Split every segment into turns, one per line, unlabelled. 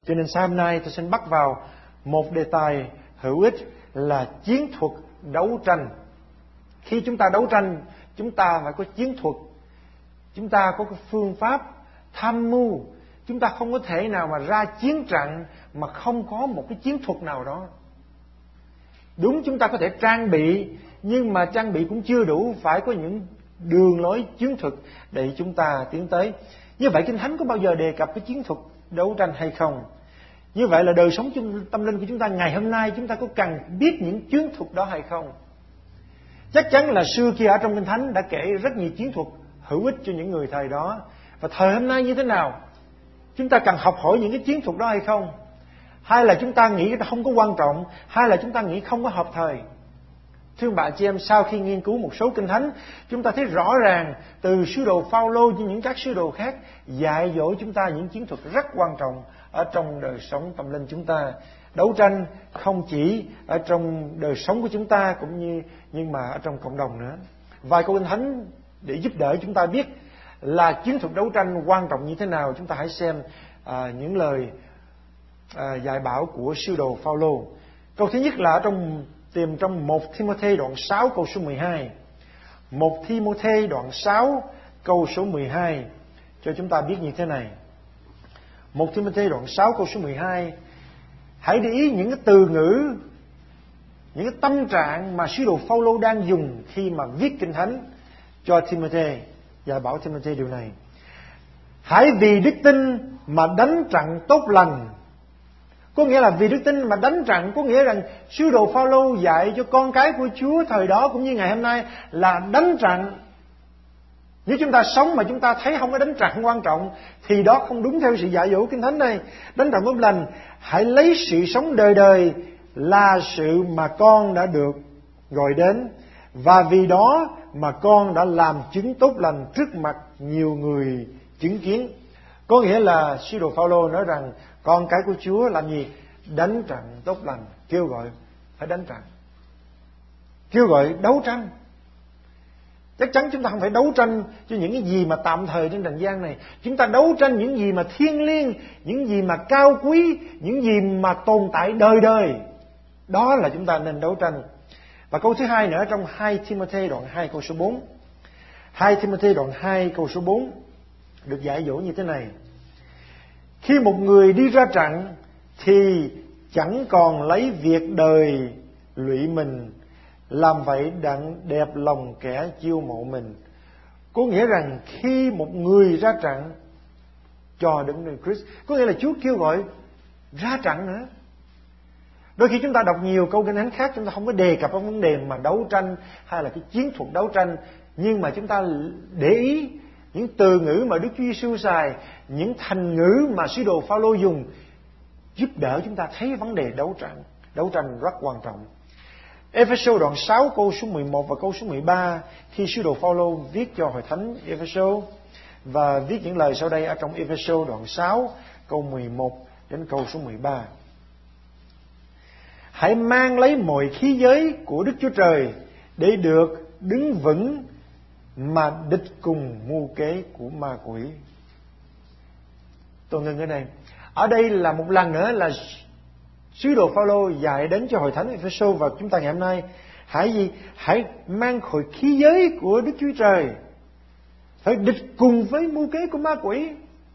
Cho nên sáng hôm nay tôi xin bắt vào một đề tài hữu ích là chiến thuật đấu tranh. Khi chúng ta đấu tranh, chúng ta phải có chiến thuật, chúng ta có cái phương pháp tham mưu. Chúng ta không có thể nào mà ra chiến trận mà không có một cái chiến thuật nào đó. Đúng, chúng ta có thể trang bị, nhưng mà trang bị cũng chưa đủ, phải có những đường lối chiến thuật để chúng ta tiến tới. Như vậy Kinh Thánh có bao giờ đề cập cái chiến thuật đấu tranh hay không? Như vậy là đời sống tâm linh của chúng ta ngày hôm nay, chúng ta có cần biết những chiến thuật đó hay không? Chắc chắn là xưa kia ở trong Kinh Thánh đã kể rất nhiều chiến thuật hữu ích cho những người thời đó. Và thời hôm nay như thế nào? Chúng ta cần học hỏi những cái chiến thuật đó hay không? Hay là chúng ta nghĩ nó không có quan trọng? Hay là chúng ta nghĩ không có hợp thời? Thưa bà chị em, sau khi nghiên cứu một số Kinh Thánh, chúng ta thấy rõ ràng từ sứ đồ Phao-lô như những các sứ đồ khác dạy dỗ chúng ta những chiến thuật rất quan trọng ở trong đời sống tâm linh chúng ta. Đấu tranh không chỉ ở trong đời sống của chúng ta cũng như nhưng mà ở trong cộng đồng nữa. Vài câu Kinh Thánh để giúp đỡ chúng ta biết là chiến thuật đấu tranh quan trọng như thế nào. Chúng ta hãy xem những lời dạy bảo của sứ đồ Phao-lô. Câu thứ nhất là tìm trong 1 Thi-mô-thê đoạn 6 câu số 12. 1 Thi-mô-thê đoạn 6 câu số 12 cho chúng ta biết như thế này. 1 Thi-mô-thê đoạn 6 câu số 12. Hãy để ý những cái từ ngữ, những cái tâm trạng mà sứ đồ Phao-lô đang dùng khi mà viết Kinh Thánh cho Thi-mô-thê, dạy bảo Thi-mô-thê điều này. Hãy vì đức tin mà đánh trận tốt lành. Có nghĩa là vì đức tin mà đánh trận, có nghĩa rằng sứ đồ Phao-lô dạy cho con cái của Chúa thời đó cũng như ngày hôm nay là đánh trận. Nếu chúng ta sống mà chúng ta thấy không có đánh trận quan trọng thì đó không đúng theo sự dạy dỗ Kinh Thánh đây. Đánh trận tốt lành, hãy lấy sự sống đời đời là sự mà con đã được gọi đến, và vì đó mà con đã làm chứng tốt lành trước mặt nhiều người chứng kiến. Có nghĩa là sứ đồ Phao-lô nói rằng con cái của Chúa làm gì? Đánh trận tốt lành, kêu gọi phải đánh trận, kêu gọi đấu tranh. Chắc chắn chúng ta không phải đấu tranh cho những cái gì mà tạm thời trên trần gian này. Chúng ta đấu tranh những gì mà thiêng liêng, những gì mà cao quý, những gì mà tồn tại đời đời. Đó là chúng ta nên đấu tranh. Và câu thứ hai nữa trong 2 Thi-mô-thê đoạn 2 câu số 4. 2 Thi-mô-thê đoạn 2 câu số 4 được dạy dỗ như thế này. Khi một người đi ra trận thì chẳng còn lấy việc đời lụy mình, làm vậy đặng đẹp lòng kẻ chiêu mộ mình. Có nghĩa rằng khi một người ra trận cho Đấng Christ Christ, có nghĩa là Chúa kêu gọi ra trận nữa. Đôi khi chúng ta đọc nhiều câu Kinh Thánh khác, chúng ta không có đề cập đến vấn đề mà đấu tranh hay là cái chiến thuật đấu tranh, nhưng mà chúng ta để ý những từ ngữ mà Đức Chúa Giêsu xài, những thành ngữ mà sứ đồ Phao-lô dùng, giúp đỡ chúng ta thấy vấn đề đấu tranh rất quan trọng. Ê-phê-sô đoạn 6 câu số 11 và câu số 13, khi sứ đồ Phao-lô viết cho hội thánh Ê-phê-sô và viết những lời sau đây ở trong Ê-phê-sô đoạn 6 câu 11 đến câu số 13. Hãy mang lấy mọi khí giới của Đức Chúa Trời để được đứng vững mà địch cùng mưu kế của ma quỷ. Tôi ngừng ở đây. Ở đây là một lần nữa là sứ đồ Phao-lô dạy đến cho hội thánh Ê-phê-sô và chúng ta ngày hôm nay. Hãy mang khỏi khí giới của Đức Chúa Trời, phải địch cùng với mưu kế của ma quỷ.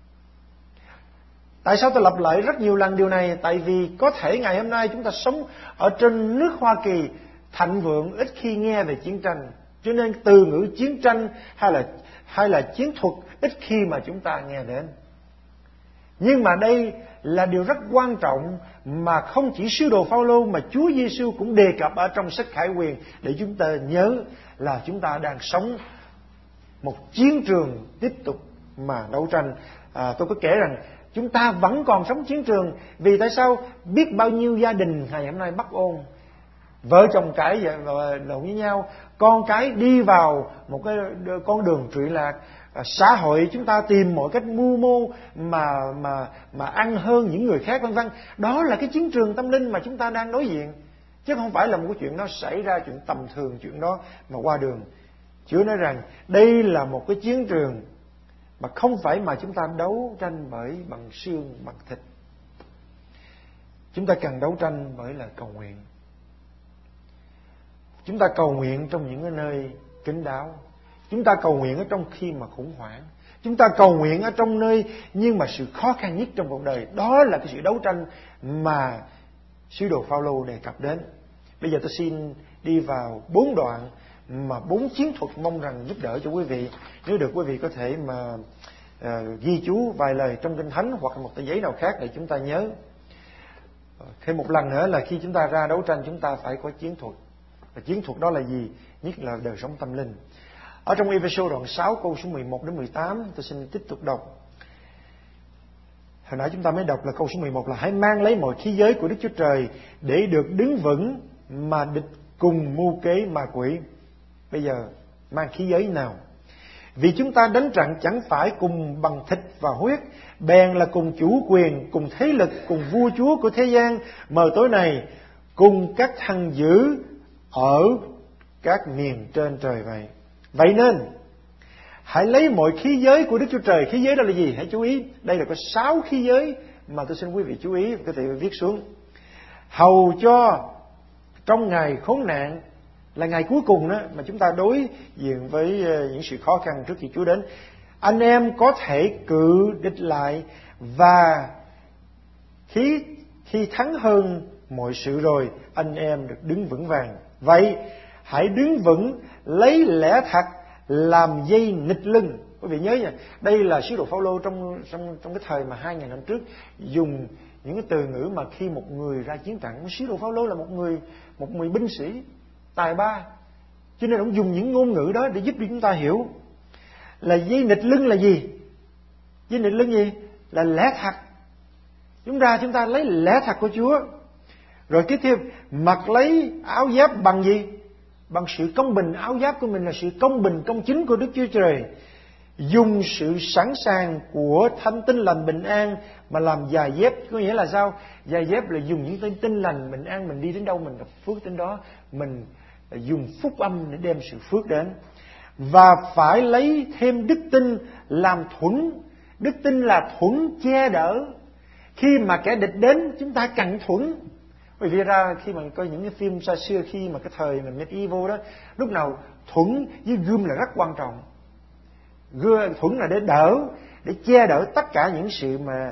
Tại sao tôi lặp lại rất nhiều lần điều này? Tại vì có thể ngày hôm nay chúng ta sống ở trên nước Hoa Kỳ thịnh vượng, ít khi nghe về chiến tranh, cho nên từ ngữ chiến tranh hay là chiến thuật ít khi mà chúng ta nghe đến. Nhưng mà đây là điều rất quan trọng mà không chỉ sứ đồ Phao-lô mà Chúa Giêsu cũng đề cập ở trong sách Khải Huyền, để chúng ta nhớ là chúng ta đang sống một chiến trường tiếp tục mà đấu tranh. Tôi có kể rằng chúng ta vẫn còn sống chiến trường. Vì tại sao? Biết bao nhiêu gia đình ngày hôm nay bất ôn, vợ chồng cãi lộn với nhau, con cái đi vào một cái con đường trụy lạc, xã hội chúng ta tìm mọi cách mưu mô mà ăn hơn những người khác, vân vân. Đó là cái chiến trường tâm linh mà chúng ta đang đối diện, chứ không phải là một cái chuyện nó xảy ra, chuyện tầm thường, chuyện đó mà qua đường. Chúa nói rằng đây là một cái chiến trường mà không phải mà chúng ta đấu tranh bằng xương bằng thịt. Chúng ta cần đấu tranh bởi lời cầu nguyện. Chúng ta cầu nguyện trong những cái nơi kín đáo. Chúng ta cầu nguyện ở trong khi mà khủng hoảng. Chúng ta cầu nguyện ở trong nơi nhưng mà sự khó khăn nhất trong cuộc đời. Đó là cái sự đấu tranh mà sứ đồ Phao-lô đề cập đến. Bây giờ tôi xin đi vào 4 đoạn mà 4 chiến thuật, mong rằng giúp đỡ cho quý vị. Nếu được quý vị có thể mà ghi chú vài lời trong Kinh Thánh hoặc một tờ giấy nào khác để chúng ta nhớ. Thêm một lần nữa là khi chúng ta ra đấu tranh, chúng ta phải có chiến thuật. Và chiến thuật đó là gì? Nhất là đời sống tâm linh. Ở trong Ê-phê-sô đoạn 6 câu số 11 đến 18, tôi xin tiếp tục đọc. Hồi nãy chúng ta mới đọc là câu số 11 là: hãy mang lấy mọi khí giới của Đức Chúa Trời để được đứng vững mà địch cùng mưu kế ma quỷ. Bây giờ mang khí giới nào? Vì chúng ta đánh trận chẳng phải cùng bằng thịt và huyết, bèn là cùng chủ quyền, cùng thế lực, cùng vua chúa của thế gian mờ tối này, cùng các thằng dữ ở các miền trên trời vậy. Vậy nên hãy lấy mọi khí giới của Đức Chúa Trời. Khí giới đó là gì? Hãy chú ý, đây là có 6 khí giới mà tôi xin quý vị chú ý, có thể viết xuống. Hầu cho trong ngày khốn nạn, là ngày cuối cùng đó mà chúng ta đối diện với những sự khó khăn trước khi Chúa đến, anh em có thể cự địch lại, và khi thắng hơn mọi sự rồi, anh em được đứng vững vàng. Vậy hãy đứng vững, lấy lẽ thật làm dây nịt lưng. Quý vị nhớ nha, đây là sứ đồ Phao-lô trong cái thời mà 2000 năm trước dùng những cái từ ngữ mà khi một người ra chiến trận. Sứ đồ Phao-lô là một người binh sĩ tài ba, cho nên ông dùng những ngôn ngữ đó để giúp chúng ta hiểu. Là dây nịt lưng là gì? Dây nịt lưng gì? Là lẽ thật. Chúng ta lấy lẽ thật của Chúa. Rồi tiếp theo, mặc lấy áo giáp bằng gì? Bằng sự công bình. Áo giáp của mình là sự công bình, công chính của Đức Chúa Trời. Dùng sự sẵn sàng của thánh tin lành bình an mà làm giày dép. Có nghĩa là sao? Giày dép là dùng những tin lành bình an, mình đi đến đâu mình gặp phước đến đó, mình dùng phúc âm để đem sự phước đến. Và phải lấy thêm đức tin làm thuẫn. Đức tin là thuẫn che đỡ. Khi mà kẻ địch đến, chúng ta cần thuẫn. Bởi vì ra khi mà coi những cái phim xa xưa, khi mà cái thời mà medieval đó, lúc nào thuẫn với gươm là rất quan trọng. Thuẫn là để đỡ, để che đỡ tất cả những sự mà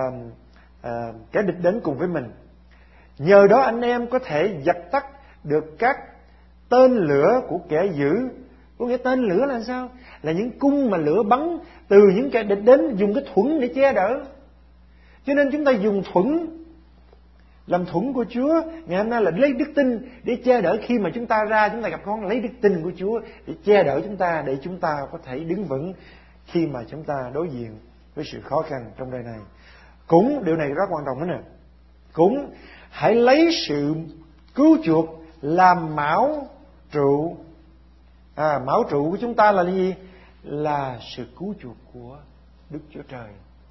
kẻ địch đến cùng với mình. Nhờ đó anh em có thể dập tắt được các tên lửa của kẻ dữ. Có nghĩa tên lửa là sao? Là những cung mà lửa bắn từ những kẻ địch đến, dùng cái thuẫn để che đỡ. Cho nên chúng ta dùng thuẫn, làm thuẫn của Chúa. Ngày hôm nay là lấy đức tin để che đỡ. Khi mà chúng ta ra, chúng ta gặp khó, lấy đức tin của Chúa để che đỡ chúng ta, để chúng ta có thể đứng vững khi mà chúng ta đối diện với sự khó khăn trong đời này. Cũng điều này rất quan trọng đó nè. Cũng hãy lấy sự cứu chuộc làm mão trụ. Mão trụ của chúng ta là gì? Là sự cứu chuộc của Đức Chúa Trời.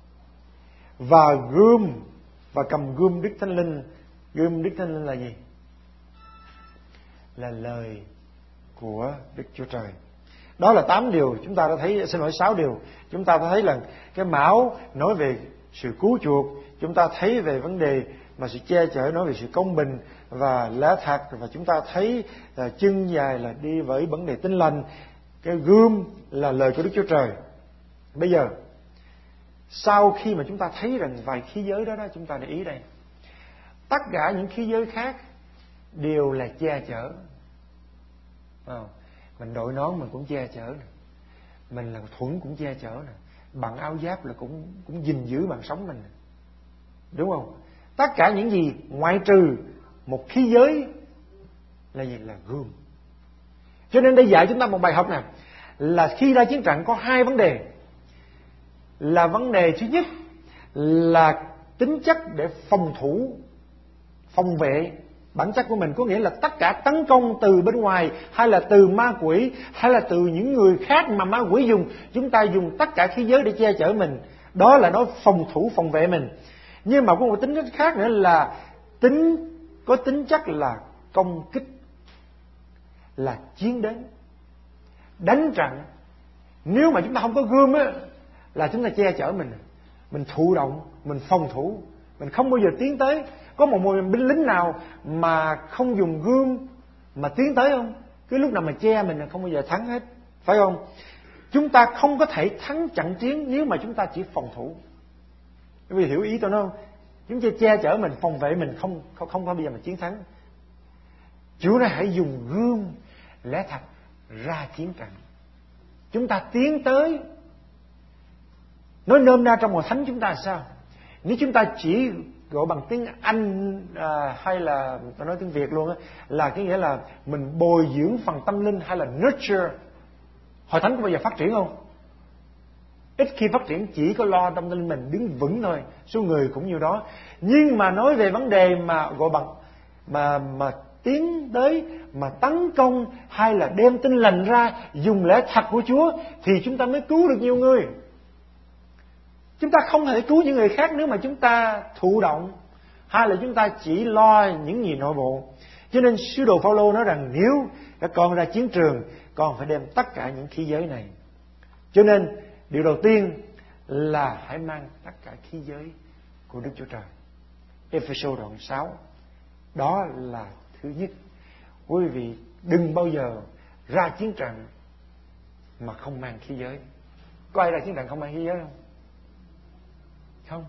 Và gươm, và cầm gươm Đức Thánh Linh. Gươm Đức Thánh Linh là gì? Là lời của Đức Chúa Trời. Đó là 8 điều chúng ta đã thấy, 6 điều. Chúng ta đã thấy là cái mão nói về sự cứu chuộc. Chúng ta thấy về vấn đề mà sự che chở, nói về sự công bình và lẽ thật. Và chúng ta thấy chân dài là đi với vấn đề tin lành. Cái gươm là lời của Đức Chúa Trời. Bây giờ sau khi mà chúng ta thấy rằng vài khí giới đó, chúng ta để ý đây, tất cả những khí giới khác đều là che chở. Mình đội nón mình cũng che chở nè, mình là thuẫn cũng che chở nè, bằng áo giáp là cũng gìn giữ mạng sống mình, đúng không? Tất cả những gì ngoại trừ một khí giới là gì? Là gươm. Cho nên đây dạy chúng ta một bài học nè, là khi ra chiến trận có 2 vấn đề. Là vấn đề thứ nhất là tính chất để phòng thủ, phòng vệ bản chất của mình. Có nghĩa là tất cả tấn công từ bên ngoài, hay là từ ma quỷ, hay là từ những người khác mà ma quỷ dùng, chúng ta dùng tất cả khí giới để che chở mình. Đó là nó phòng thủ, phòng vệ mình. Nhưng mà có một tính chất khác nữa là có tính chất là công kích, là chiến đến, đánh trận. Nếu mà chúng ta không có gươm á, là chúng ta che chở mình thụ động, mình phòng thủ, Mình không bao giờ tiến tới. Có một binh lính nào mà không dùng gươm mà tiến tới không? Cứ lúc nào mà che mình là không bao giờ thắng hết. Phải không? Chúng ta không có thể thắng trận chiến nếu mà chúng ta chỉ phòng thủ. Quý vị hiểu ý tôi nói không? Chúng ta che chở mình, phòng vệ mình, không có bây giờ mà chiến thắng. Chúa nói hãy dùng gươm lẽ thật ra chiến trận. Chúng ta tiến tới. Nói nôm na trong Hội Thánh chúng ta là sao? Nếu chúng ta chỉ gọi bằng tiếng Anh hay là tôi nói tiếng Việt luôn á, là cái nghĩa là mình bồi dưỡng phần tâm linh hay là nurture, Hội Thánh có bao giờ phát triển không? Ít khi phát triển, chỉ có lo tâm linh mình đứng vững thôi, số người cũng như đó. Nhưng mà nói về vấn đề mà gọi bằng mà tiến tới, mà tấn công hay là đem tin lành ra, dùng lẽ thật của Chúa, thì chúng ta mới cứu được nhiều người. Chúng ta không thể cứu những người khác nếu mà chúng ta thụ động, hay là chúng ta chỉ lo những gì nội bộ. Cho nên sứ đồ Phaolô nói rằng nếu các con ra chiến trường, con phải đem tất cả những khí giới này. Cho nên điều đầu tiên là hãy mang tất cả khí giới của Đức Chúa Trời. Ê-phê-sô đoạn 6. Đó là thứ nhất. Quý vị đừng bao giờ ra chiến trận mà không mang khí giới. Có ai ra chiến trận không mang khí giới không? Không.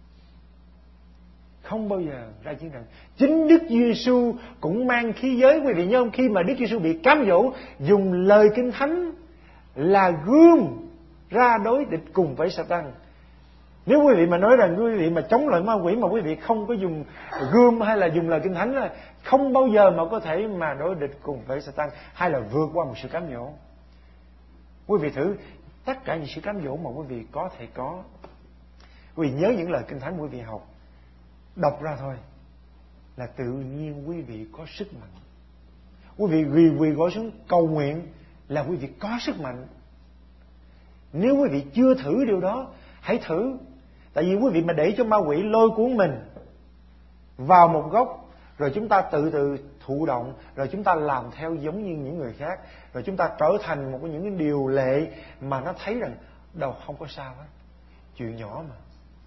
Không bao giờ ra chiến trận. Chính Đức Giêsu cũng mang khí giới. Quý vị nhớ không? Khi mà Đức Giêsu bị cám dỗ, dùng lời Kinh Thánh là gươm ra đối địch cùng với Satan. Nếu quý vị mà nói rằng quý vị mà chống lại ma quỷ mà quý vị không có dùng gươm hay là dùng lời Kinh Thánh là không bao giờ mà có thể mà đối địch cùng với Satan hay là vượt qua một sự cám dỗ. Quý vị thử tất cả những sự cám dỗ mà quý vị có thể có. Quý vị nhớ những lời Kinh Thánh quý vị học, đọc ra thôi là tự nhiên quý vị có sức mạnh. Quý vị quỳ gối xuống cầu nguyện là quý vị có sức mạnh. Nếu quý vị chưa thử điều đó, hãy thử. Tại vì quý vị mà để cho ma quỷ lôi cuốn mình vào một góc, rồi chúng ta từ thụ động, rồi chúng ta làm theo giống như những người khác, rồi chúng ta trở thành một những cái điều lệ mà nó thấy rằng đâu không có sao hết, chuyện nhỏ mà,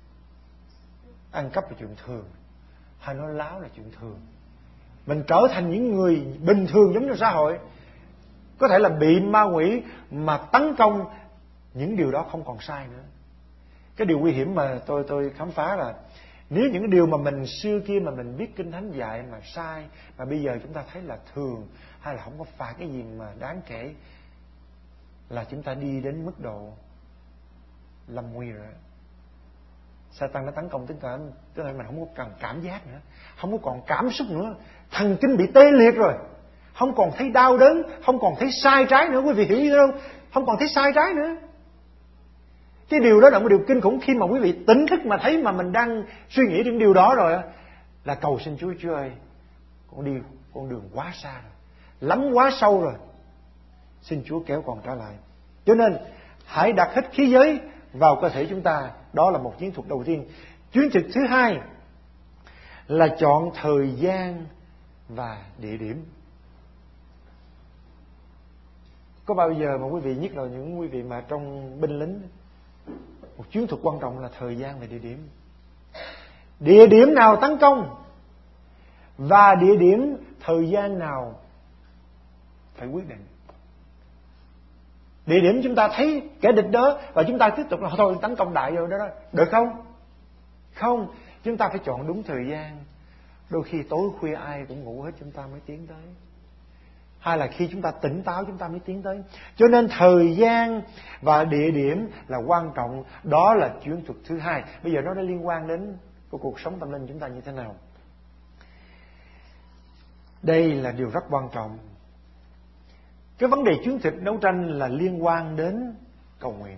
ăn cắp là chuyện thường, hay nói láo là chuyện thường. Mình trở thành những người bình thường giống như xã hội, có thể là bị ma quỷ mà tấn công, những điều đó không còn sai nữa. Cái điều nguy hiểm mà tôi khám phá là nếu những cái điều mà mình xưa kia mà mình biết Kinh Thánh dạy mà sai, mà bây giờ chúng ta thấy là thường hay là không có phải cái gì mà đáng kể, là chúng ta đi đến mức độ lâm nguy rồi. Satan nó tấn công tức là mình không có cần cảm giác nữa, không có còn cảm xúc nữa, thần kinh bị tê liệt rồi, không còn thấy đau đớn, không còn thấy sai trái nữa. Quý vị hiểu gì không? Không còn thấy sai trái nữa. Cái điều đó là một điều kinh khủng. Khi mà quý vị tỉnh thức mà thấy mà mình đang suy nghĩ đến điều đó rồi, là cầu xin Chúa, Chúa ơi, con đi con đường quá xa rồi, lắm quá sâu rồi, xin Chúa kéo con trở lại. Cho nên hãy đặt hết khí giới vào cơ thể chúng ta. Đó là một chiến thuật đầu tiên. Chiến thuật thứ hai là chọn thời gian và địa điểm. Có bao giờ mà quý vị, nhất là những quý vị mà trong binh lính, một chiến thuật quan trọng là thời gian và địa điểm. Địa điểm nào tấn công và địa điểm thời gian nào phải quyết định. Địa điểm chúng ta thấy kẻ địch đó và chúng ta tiếp tục là thôi tấn công đại rồi đó, được không? Không, chúng ta phải chọn đúng thời gian. Đôi khi tối khuya ai cũng ngủ hết, chúng ta mới tiến tới. Hay là khi chúng ta tỉnh táo chúng ta mới tiến tới. Cho nên thời gian và địa điểm là quan trọng. Đó là chiến thuật thứ hai. Bây giờ nó đã liên quan đến cuộc sống tâm linh chúng ta như thế nào. Đây là điều rất quan trọng. Cái vấn đề chiến thuật đấu tranh là liên quan đến cầu nguyện.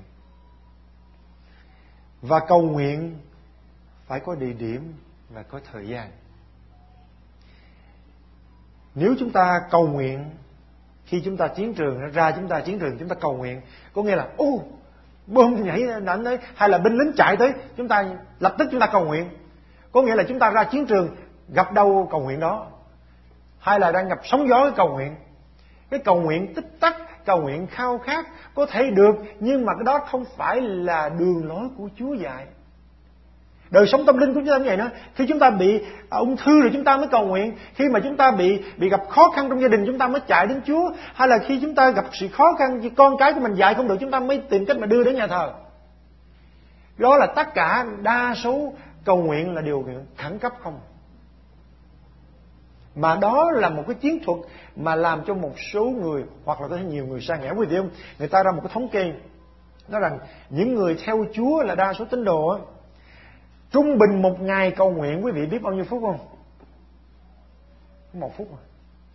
Và cầu nguyện phải có địa điểm và có thời gian. Nếu chúng ta cầu nguyện khi chúng ta chiến trường ra, chúng ta chiến trường chúng ta cầu nguyện, có nghĩa là bom nhảy đánh đấy, hay là binh lính chạy tới, chúng ta lập tức chúng ta cầu nguyện, có nghĩa là chúng ta ra chiến trường gặp đâu cầu nguyện đó, hay là đang gặp sóng gió cái cầu nguyện. Cái cầu nguyện tích tắc, cầu nguyện khao khát có thể được, nhưng mà cái đó không phải là đường lối của Chúa dạy. Đời sống tâm linh của chúng ta như vậy nữa. Khi chúng ta bị ung thư rồi chúng ta mới cầu nguyện. Khi mà chúng ta bị gặp khó khăn trong gia đình chúng ta mới chạy đến Chúa. Hay là khi chúng ta gặp sự khó khăn, con cái của mình dạy không được chúng ta mới tìm cách mà đưa đến nhà thờ. Đó là tất cả đa số cầu nguyện là điều khẩn cấp không. Mà đó là một cái chiến thuật mà làm cho một số người, hoặc là có thể nhiều người sa ngã. Quý vị không? Người ta ra một cái thống kê nói rằng những người theo Chúa là đa số tín đồ á, trung bình một ngày cầu nguyện quý vị biết bao nhiêu phút không? 1 phút mà.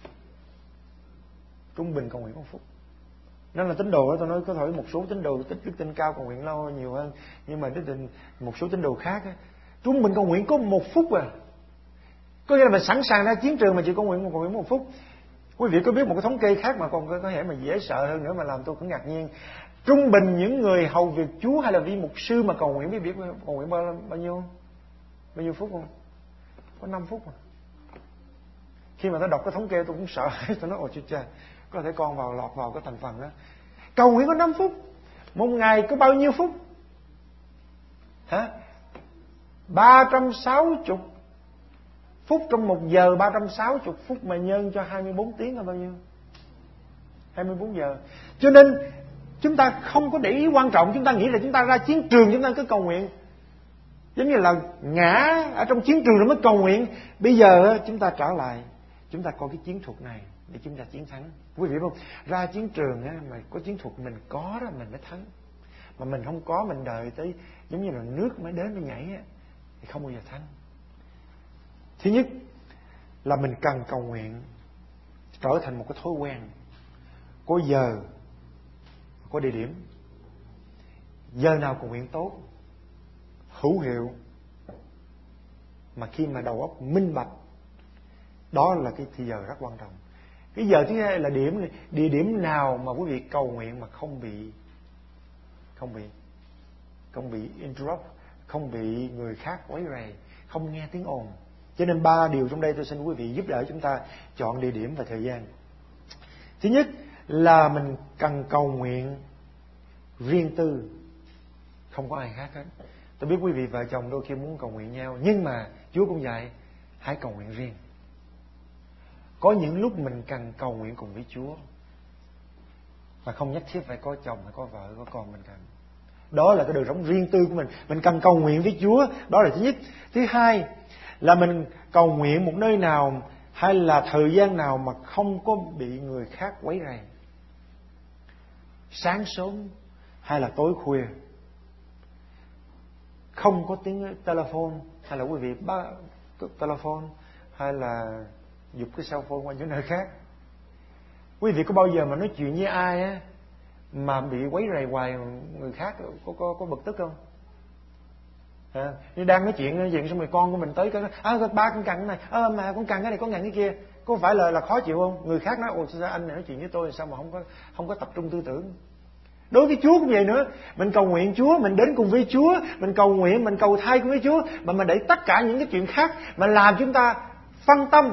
Trung bình cầu nguyện có 1 phút. Nên là tín đồ đó, tôi nói có thể một số tín đồ tích đức tin cao cầu nguyện lâu nhiều hơn, nhưng mà một số tín đồ khác á, trung bình cầu nguyện có 1 phút à. Có nghĩa là mình sẵn sàng ra chiến trường mà chỉ cầu nguyện 1 phút. Quý vị có biết một cái thống kê khác mà còn có thể mà dễ sợ hơn nữa mà làm tôi cũng ngạc nhiên. Trung bình những người hầu việc Chúa hay là vị mục sư mà cầu nguyện, biết cầu nguyện bao nhiêu phút không? Có 5 phút mà. Khi mà tôi đọc cái thống kê tôi cũng sợ. Tôi nói ôi trời, có thể con lọt vào cái thành phần đó. Cầu nguyện có 5 phút. Một ngày có bao nhiêu phút? Hả? 360 phút trong 1 giờ, 360 phút mà nhân cho 24 tiếng là bao nhiêu? 24 giờ. Cho nên chúng ta không có để ý quan trọng, chúng ta nghĩ là chúng ta ra chiến trường chúng ta cứ cầu nguyện. Giống như là ngã ở trong chiến trường rồi mới cầu nguyện. Bây giờ chúng ta trở lại, chúng ta có cái chiến thuật này để chúng ta chiến thắng. Quý vị biết không? Ra chiến trường mà có chiến thuật mình có đó mình mới thắng. Mà mình không có, mình đợi tới giống như là nước mới đến mới nhảy thì không bao giờ thắng. Thứ nhất là mình cần cầu nguyện trở thành một cái thói quen. Có giờ, có địa điểm. Giờ nào cầu nguyện tốt, hữu hiệu, mà khi mà đầu óc minh bạch, đó là cái thì giờ rất quan trọng. Cái giờ thứ hai là địa điểm nào mà quý vị cầu nguyện mà không bị interrupt, không bị người khác quấy rầy, không nghe tiếng ồn. Cho nên 3 điều trong đây tôi xin quý vị giúp đỡ chúng ta chọn địa điểm và thời gian. Thứ nhất là mình cần cầu nguyện riêng tư, không có ai khác hết. Tôi biết quý vị vợ chồng đôi khi muốn cầu nguyện nhau, nhưng mà Chúa cũng dạy hãy cầu nguyện riêng. Có những lúc mình cần cầu nguyện cùng với Chúa, mà không nhất thiết phải có chồng hay có vợ có con mình cần. Đó là cái đời sống riêng tư của mình. Mình cần cầu nguyện với Chúa, đó là thứ nhất. Thứ hai là mình cầu nguyện một nơi nào hay là thời gian nào mà không có bị người khác quấy rầy. Sáng sớm hay là tối khuya, không có tiếng telephone, hay là quý vị bắt telephone hay là giục cái cell phone qua những nơi khác. Quý vị có bao giờ mà nói chuyện với ai mà bị quấy rầy hoài, người khác có bực tức không? Đang nói chuyện xong rồi con của mình tới cái ba con cần cái này, mà con cần cái này, con cần cái kia, có phải là khó chịu không? Người khác nói ồ sao anh này nói chuyện với tôi sao mà không có tập trung tư tưởng. Đối với Chúa cũng vậy nữa. Mình cầu nguyện Chúa, mình đến cùng với Chúa, mình cầu nguyện, mình cầu thay cùng với Chúa, mà mình để tất cả những cái chuyện khác mà làm chúng ta phân tâm.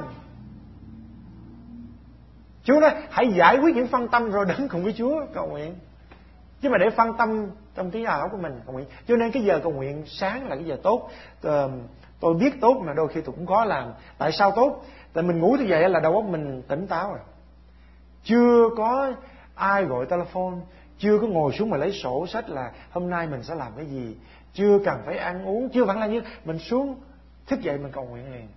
Chúa nói hãy giải quyết những phân tâm rồi đến cùng với Chúa cầu nguyện. Chứ mà để phân tâm trong trí ảo của mình cầu nguyện. Cho nên cái giờ cầu nguyện sáng là cái giờ tốt. Tôi biết tốt mà đôi khi tôi cũng có làm. Tại sao tốt? Tại mình ngủ thức dậy là đầu óc mình tỉnh táo rồi. Chưa có ai gọi telephone, chưa có ngồi xuống mà lấy sổ sách là hôm nay mình sẽ làm cái gì, chưa cần phải ăn uống, chưa phải là như mình xuống thức dậy mình cầu nguyện liền.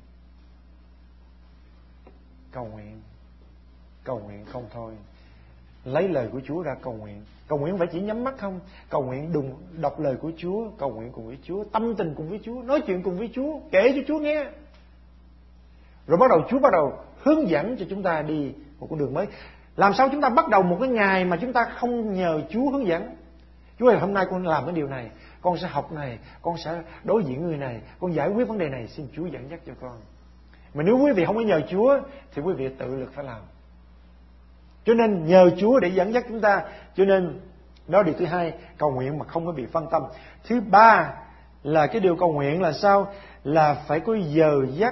Cầu nguyện không thôi. Lấy lời của Chúa ra cầu nguyện. Cầu nguyện phải chỉ nhắm mắt không. Cầu nguyện đọc lời của Chúa, cầu nguyện cùng với Chúa, tâm tình cùng với Chúa, nói chuyện cùng với Chúa, kể cho Chúa nghe. Rồi Chúa bắt đầu hướng dẫn cho chúng ta đi một con đường mới. Làm sao chúng ta bắt đầu một cái ngày mà chúng ta không nhờ Chúa hướng dẫn? Chúa ơi, hôm nay con làm cái điều này, con sẽ học này, con sẽ đối diện người này, con giải quyết vấn đề này, xin Chúa dẫn dắt cho con. Mà nếu quý vị không có nhờ Chúa thì quý vị tự lực phải làm. Cho nên nhờ Chúa để dẫn dắt chúng ta. Cho nên đó điều thứ hai, cầu nguyện mà không có bị phân tâm. Thứ ba là cái điều cầu nguyện là sao? Là phải có giờ giấc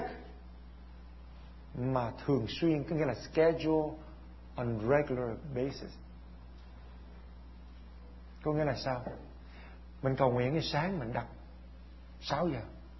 mà thường xuyên, có nghĩa là schedule on regular basis. Có nghĩa là sao? Mình cầu nguyện cái sáng mình đặt 6 giờ.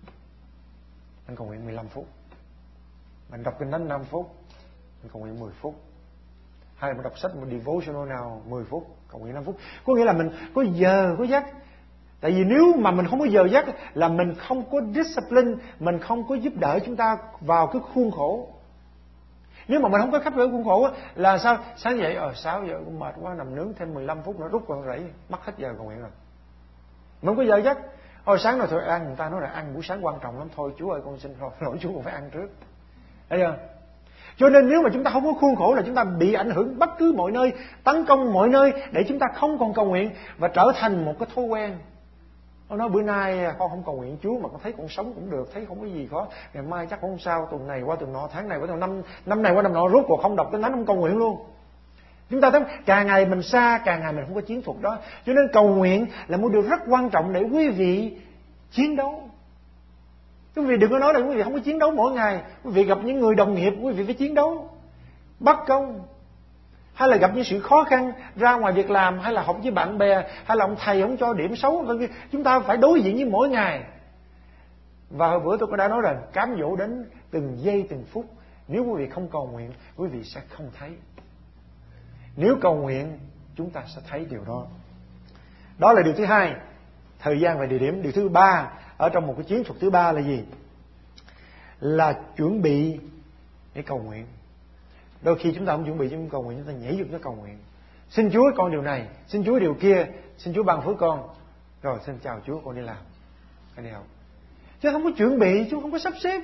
anh cầu nguyện 15 phút. Mình đọc kinh thánh 5 phút, anh cầu nguyện 10 phút. Hay là mình đọc sách một devotional nào 10 phút, cầu nguyện 5 phút. Có nghĩa là mình có giờ có giấc. Tại vì nếu mà mình không có giờ giấc là mình không có discipline, mình không có giúp đỡ chúng ta vào cái khuôn khổ. Nếu mà mình không có khắp vào khuôn khổ là sao? Sáng dậy 6 giờ cũng mệt quá, nằm nướng thêm 15 phút nữa rút con rẫy, mất hết giờ cầu nguyện rồi. Mình không có giờ giấc. Sáng nào thôi ăn, người ta nói là ăn buổi sáng quan trọng lắm, thôi Chúa ơi con xin lỗi Chúa, còn phải ăn trước. Thấy chưa? Cho nên nếu mà chúng ta không có khuôn khổ là chúng ta bị ảnh hưởng bất cứ mọi nơi, tấn công mọi nơi để chúng ta không còn cầu nguyện và trở thành một cái thói quen. Con nói bữa nay con không cầu nguyện Chúa mà con thấy con sống cũng được, thấy không có gì khó. Ngày mai chắc cũng không sao, tuần này qua tuần nọ, tháng này qua tuần năm này qua năm nọ, rốt cuộc không đọc kinh thánh, không cầu nguyện luôn. Chúng ta thấy càng ngày mình xa, càng ngày mình không có chiến thuật đó. Cho nên cầu nguyện là một điều rất quan trọng để quý vị chiến đấu. Quý vị đừng có nói là quý vị không có chiến đấu mỗi ngày. Quý vị gặp những người đồng nghiệp, quý vị phải chiến đấu, bất công. Hay là gặp những sự khó khăn ra ngoài việc làm, hay là học với bạn bè, hay là ông thầy không cho điểm xấu, chúng ta phải đối diện với mỗi ngày. Và hồi bữa tôi cũng đã nói rằng cám dỗ đến từng giây từng phút. Nếu quý vị không cầu nguyện, quý vị sẽ không thấy. Nếu cầu nguyện, chúng ta sẽ thấy điều đó. Đó là điều thứ hai, thời gian và địa điểm. Điều thứ ba, ở trong một cái chiến thuật thứ ba là gì? Là chuẩn bị để cầu nguyện. Đôi khi chúng ta không chuẩn bị cho cầu nguyện, chúng ta nhảy vô cho cầu nguyện. Xin Chúa con điều này, xin Chúa điều kia, xin Chúa ban phước con. Rồi xin chào Chúa, con đi làm, con đi học. Chứ không có chuẩn bị, Chúa không có sắp xếp.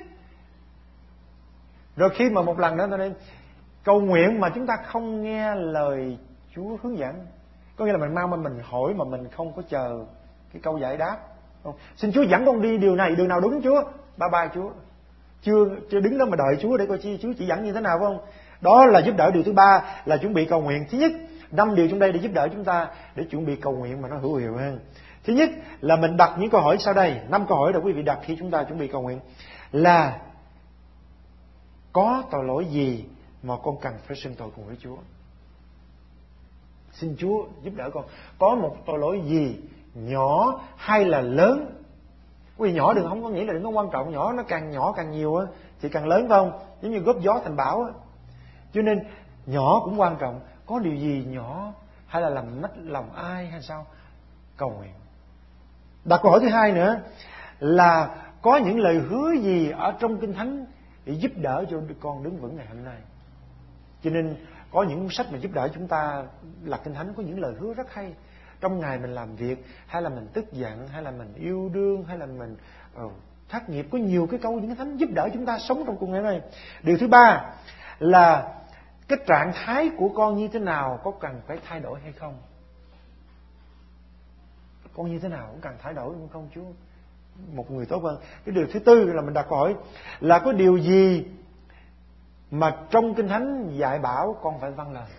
Rồi khi mà một lần đó ta nên cầu nguyện mà chúng ta không nghe lời Chúa hướng dẫn, có nghĩa là mình mang mà mình hỏi mà mình không có chờ cái câu giải đáp. Không. Xin Chúa dẫn con đi điều này, đường nào đúng Chúa, bye bye Chúa. Chưa đứng đó mà đợi Chúa để coi Chúa chỉ dẫn như thế nào, phải không? Đó là giúp đỡ. Điều thứ ba là chuẩn bị cầu nguyện. Thứ nhất, 5 điều trong đây để giúp đỡ chúng ta để chuẩn bị cầu nguyện mà nó hữu hiệu hơn. Thứ nhất là mình đặt những câu hỏi sau đây. 5 câu hỏi để quý vị đặt khi chúng ta chuẩn bị cầu nguyện. Là có tội lỗi gì mà con cần phải xưng tội cùng với Chúa? Xin Chúa giúp đỡ con. Có một tội lỗi gì nhỏ hay là lớn? Quý vị nhỏ đừng không có nghĩ là nó quan trọng. Nhỏ càng nhiều á thì càng lớn, phải không? Giống như góp gió thành bão á. Cho nên nhỏ cũng quan trọng. Có điều gì nhỏ hay là làm mất lòng ai hay sao? Cầu nguyện. Đặt câu hỏi thứ hai nữa là có những lời hứa gì ở trong Kinh Thánh để giúp đỡ cho con đứng vững ngày hôm nay? Cho nên có những sách mà giúp đỡ chúng ta là Kinh Thánh, có những lời hứa rất hay. Trong ngày mình làm việc, hay là mình tức giận, hay là mình yêu đương, hay là mình thất nghiệp, có nhiều cái câu những Kinh Thánh giúp đỡ chúng ta sống trong cuộc ngày này. Điều thứ ba là cái trạng thái của con như thế nào, có cần phải thay đổi hay không? Con như thế nào cũng cần thay đổi không Chúa? Một người tốt hơn. Cái điều thứ tư là mình đặt câu hỏi là có điều gì mà trong Kinh Thánh dạy bảo con phải vâng lời?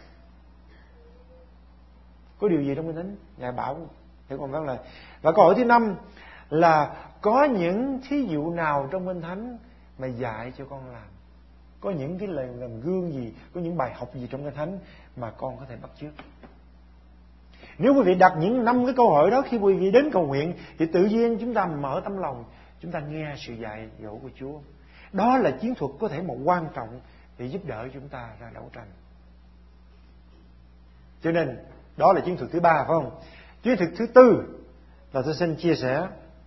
Có điều gì trong Kinh Thánh dạy bảo để con vâng lời? Và câu hỏi thứ 5 là có những thí dụ nào trong Kinh Thánh mà dạy cho con làm? Có những cái lời làm gương gì, có những bài học gì trong Kinh Thánh mà con có thể bắt chước? Nếu quý vị đặt những 5 cái câu hỏi đó khi quý vị đến cầu nguyện thì tự nhiên chúng ta mở tấm lòng, chúng ta nghe sự dạy dỗ của Chúa. Đó là chiến thuật có thể một quan trọng để giúp đỡ chúng ta ra đấu tranh. Cho nên đó là chiến thuật thứ 3, phải không? Chiến thuật thứ 4 là tôi xin chia sẻ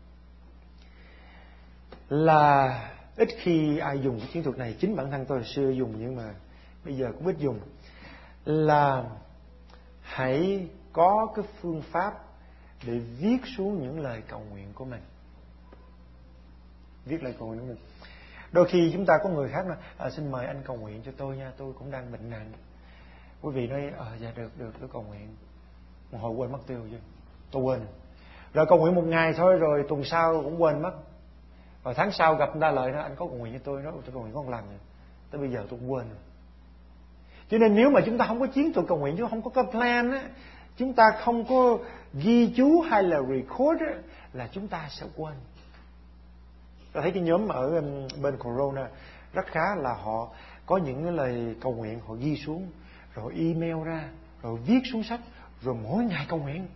là ít khi ai dùng cái chiến thuật này. Chính bản thân tôi xưa dùng nhưng mà bây giờ cũng ít dùng. Là hãy có cái phương pháp để viết xuống những lời cầu nguyện của mình. Viết lời cầu nguyện của mình. Đôi khi chúng ta có người khác nói xin mời anh cầu nguyện cho tôi nha, tôi cũng đang bệnh nặng. Quý vị nói dạ được tôi cầu nguyện. Một hồi quên mất tiêu chứ. Tôi quên. Rồi cầu nguyện một ngày thôi, rồi tuần sau cũng quên mất. Rồi tháng sau gặp người ta lại nói anh có cầu nguyện cho tôi, nói tôi cầu nguyện có một lần rồi. Tới bây giờ tôi cũng quên rồi. Cho nên nếu mà chúng ta không có chiến thuật cầu nguyện, chứ không có cái plan á, chúng ta không có ghi chú hay là record á, là chúng ta sẽ quên. Tôi thấy cái nhóm ở bên Corona rất khá là họ có những cái lời cầu nguyện họ ghi xuống, rồi email ra, rồi viết xuống sách, rồi mỗi ngày cầu nguyện.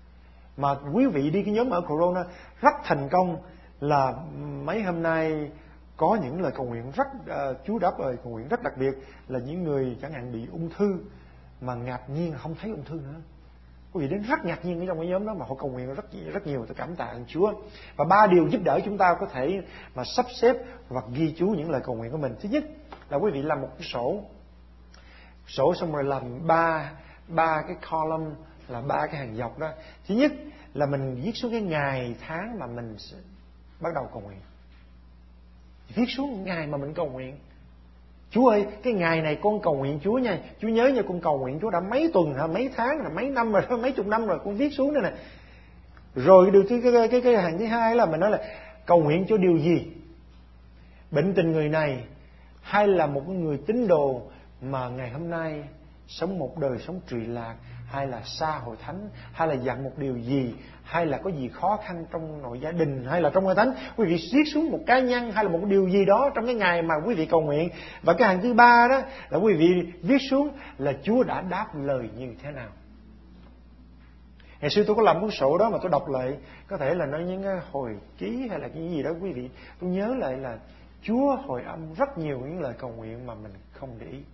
Mà quý vị đi cái nhóm ở Corona rất thành công, là mấy hôm nay có những lời cầu nguyện rất Chúa đáp lời cầu nguyện rất đặc biệt, là những người chẳng hạn bị ung thư mà ngạc nhiên không thấy ung thư nữa. Quý vị đến rất ngạc nhiên ở trong cái nhóm đó mà họ cầu nguyện rất nhiều. Tôi cảm tạ ơn Chúa. Và 3 điều giúp đỡ chúng ta có thể mà sắp xếp và ghi chú những lời cầu nguyện của mình. Thứ nhất là quý vị làm một cái sổ xong rồi làm ba cái column, là 3 cái hàng dọc đó. Thứ nhất là mình viết xuống cái ngày tháng mà mình bắt đầu cầu nguyện. Viết xuống ngày mà mình cầu nguyện. Chúa ơi, cái ngày này con cầu nguyện Chúa nha. Chúa nhớ nha, con cầu nguyện Chúa đã mấy tuần, mấy tháng, mấy năm rồi, mấy chục năm rồi, con viết xuống đây nè. Rồi điều cái hàng thứ hai là mình nói là cầu nguyện cho điều gì? Bệnh tình người này, hay là một người tín đồ mà ngày hôm nay sống một đời sống trụy lạc, hay là xa hội thánh, hay là dặn một điều gì, hay là có gì khó khăn trong nội gia đình, hay là trong hội thánh. Quý vị viết xuống một cá nhân hay là một điều gì đó trong cái ngày mà quý vị cầu nguyện. Và cái hàng thứ ba đó là quý vị viết xuống là Chúa đã đáp lời như thế nào. Ngày xưa tôi có làm cuốn sổ đó mà tôi đọc lại, có thể là nói những hồi ký hay là cái gì đó quý vị, tôi nhớ lại là Chúa hồi âm rất nhiều những lời cầu nguyện mà mình không để ý.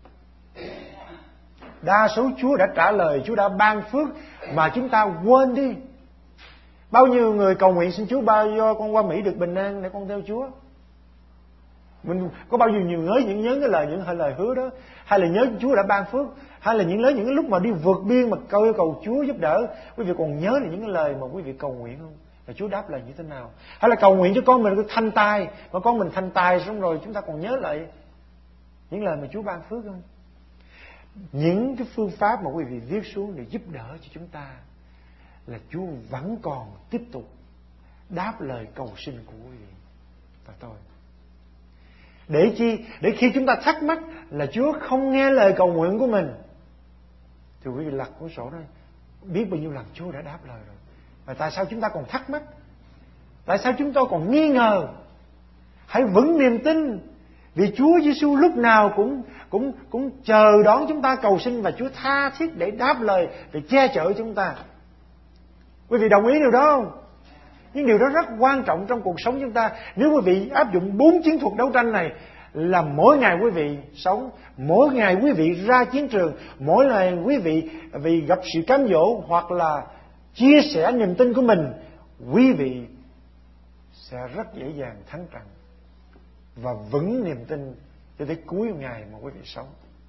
Đa số Chúa đã trả lời, Chúa đã ban phước mà chúng ta quên đi. Bao nhiêu người cầu nguyện xin Chúa bao do con qua Mỹ được bình an để con theo Chúa. Mình có bao nhiêu nhớ cái lời, những lời hứa đó, hay là nhớ Chúa đã ban phước, hay là những cái lúc mà đi vượt biên mà cầu Chúa giúp đỡ, quý vị còn nhớ là những cái lời mà quý vị cầu nguyện không? Và Chúa đáp lời như thế nào? Hay là cầu nguyện cho con mình thanh tài, mà con mình thanh tài xong rồi chúng ta còn nhớ lại những lời mà Chúa ban phước không? Những cái phương pháp mà quý vị viết xuống để giúp đỡ cho chúng ta là Chúa vẫn còn tiếp tục đáp lời cầu xin của quý vị và tôi. Để chi? Để khi chúng ta thắc mắc là Chúa không nghe lời cầu nguyện của mình, thì quý vị lật cuốn sổ đó, biết bao nhiêu lần Chúa đã đáp lời rồi. Và tại sao chúng ta còn thắc mắc? Tại sao chúng ta còn nghi ngờ? Hãy vững niềm tin, vì Chúa Giêsu lúc nào cũng chờ đón chúng ta cầu xin, và Chúa tha thiết để đáp lời, để che chở chúng ta. Quý vị đồng ý điều đó không? Nhưng điều đó rất quan trọng trong cuộc sống chúng ta. Nếu quý vị áp dụng 4 chiến thuật đấu tranh này, là mỗi ngày quý vị sống, mỗi ngày quý vị ra chiến trường, mỗi ngày quý vị vì gặp sự cám dỗ hoặc là chia sẻ niềm tin của mình, quý vị sẽ rất dễ dàng thắng trận và vững niềm tin cho tới cuối ngày mà quý vị sống.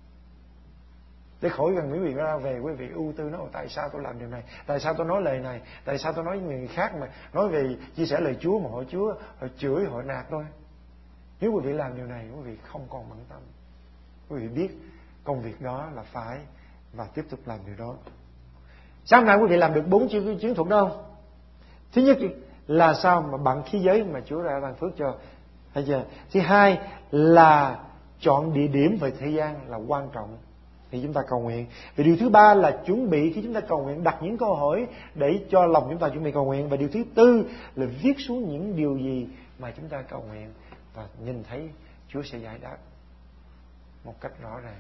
Để khỏi gần quý vị ra về, quý vị ưu tư nói tại sao tôi làm điều này, tại sao tôi nói lời này, tại sao tôi nói với người khác mà nói về chia sẻ lời Chúa mà họ chửi, họ nạt tôi. Nếu quý vị làm điều này, quý vị không còn bận tâm. Quý vị biết công việc đó là phải và tiếp tục làm điều đó. Sáng nay quý vị làm được 4 chiến thuật đó không? Thứ nhất là sao mà bằng khí giới mà Chúa đã ban phước cho. Thấy chưa? Thứ hai là chọn địa điểm và thời gian là quan trọng thì chúng ta cầu nguyện. Và điều thứ ba là chuẩn bị khi chúng ta cầu nguyện, đặt những câu hỏi để cho lòng chúng ta chuẩn bị cầu nguyện. Và điều thứ tư là viết xuống những điều gì mà chúng ta cầu nguyện và nhìn thấy Chúa sẽ giải đáp một cách rõ ràng.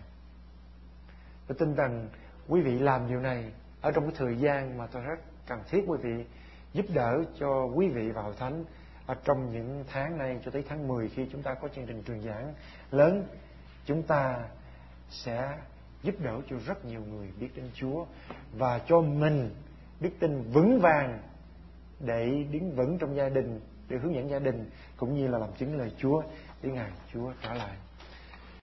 Tôi tin rằng quý vị làm điều này ở trong cái thời gian mà tôi rất cần thiết quý vị giúp đỡ cho quý vị và hội thánh ở trong những tháng này cho tới tháng 10 khi chúng ta có chương trình truyền giảng lớn. Chúng ta sẽ giúp đỡ cho rất nhiều người biết đến Chúa và cho mình đức tin vững vàng để đứng vững trong gia đình, để hướng dẫn gia đình cũng như là làm chứng lời Chúa đến ngày Chúa trở lại.